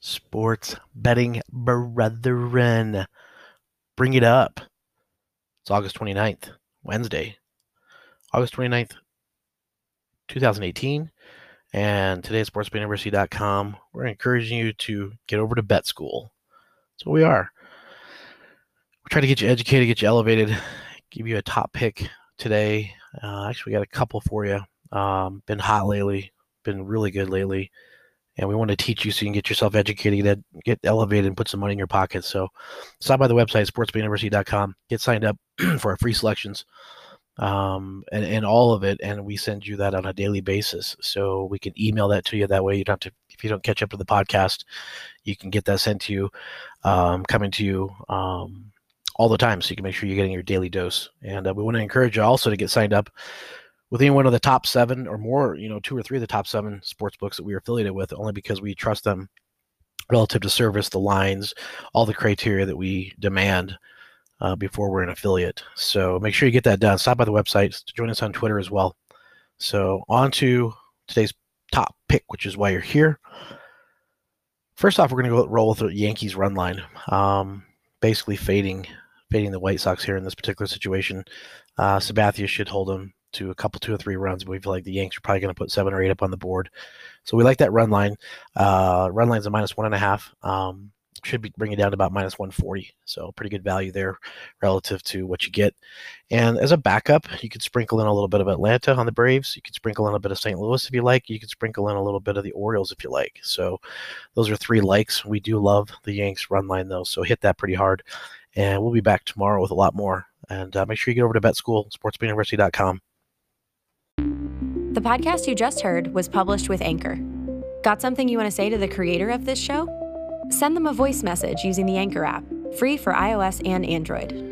sports betting brethren. Bring it up. It's August 29th, Wednesday, August 29th, 2018. And today at sportsbettinguniversity.com, we're encouraging you to get over to Bet School. That's what we are. We're trying to get you educated, get you elevated, give you a top pick today. Actually, we got a couple for you. Been hot lately, been really good lately. And we want to teach you so you can get yourself educated, get elevated, and put some money in your pocket. So stop by the website, sportsbettinguniversity.com, get signed up for our free selections and all of it. And we send you that on a daily basis. So we can email that to you. That way you don't have to, if you don't catch up to the podcast, you can get that sent to you, coming to you all the time. So you can make sure you're getting your daily dose. And we want to encourage you also to get signed up with any one of the top 7 or more, 2 or 3 of the top 7 sports books that we are affiliated with, only because we trust them relative to service, the lines, all the criteria that we demand before we're an affiliate. So make sure you get that done. Stop by the website. Join us on Twitter as well. So on to today's top pick, which is why you're here. First off, we're going to go roll with the Yankees run line, basically fading the White Sox here in this particular situation. Sabathia should hold them to a couple 2 or 3 runs, but we feel like the Yanks are probably going to put 7 or 8 up on the board. So we like that run line. Run line's a -1.5. Should be bringing it down to about -140. So pretty good value there relative to what you get. And as a backup, you could sprinkle in a little bit of Atlanta on the Braves. You could sprinkle in a bit of St. Louis if you like. You could sprinkle in a little bit of the Orioles if you like. So those are 3 likes. We do love the Yanks run line though, so hit that pretty hard. And we'll be back tomorrow with a lot more. And make sure you get over to Bet School, sportsbettinguniversity.com. The podcast you just heard was published with Anchor. Got something you want to say to the creator of this show? Send them a voice message using the Anchor app, free for iOS and Android.